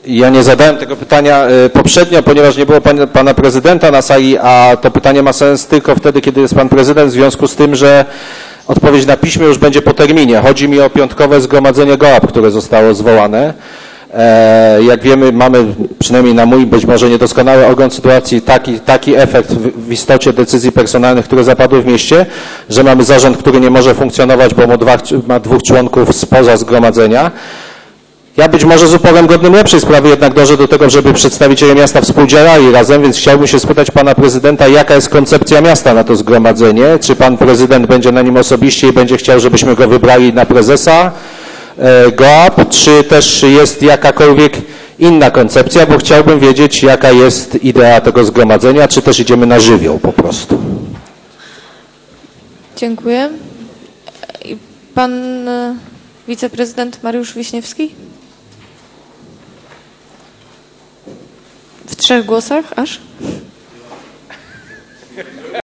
Ja nie zadałem tego pytania poprzednio, ponieważ nie było pana prezydenta na sali, a to pytanie ma sens tylko wtedy, kiedy jest pan prezydent, w związku z tym, że odpowiedź na piśmie już będzie po terminie. Chodzi mi o piątkowe zgromadzenie GOAP, które zostało zwołane. Jak wiemy, mamy, przynajmniej na mój być może niedoskonały ogląd sytuacji, taki efekt w istocie decyzji personalnych, które zapadły w mieście, że mamy zarząd, który nie może funkcjonować, bo ma dwóch członków spoza zgromadzenia. Ja być może z uporem godnym lepszej sprawy jednak dążę do tego, żeby przedstawiciele miasta współdziałali razem, więc chciałbym się spytać pana prezydenta, jaka jest koncepcja miasta na to zgromadzenie? Czy pan prezydent będzie na nim osobiście i będzie chciał, żebyśmy go wybrali na prezesa GOAP, czy też jest jakakolwiek inna koncepcja, bo chciałbym wiedzieć, jaka jest idea tego zgromadzenia, czy też idziemy na żywioł po prostu. Dziękuję. Pan wiceprezydent Mariusz Wiśniewski? W 3 głosach aż?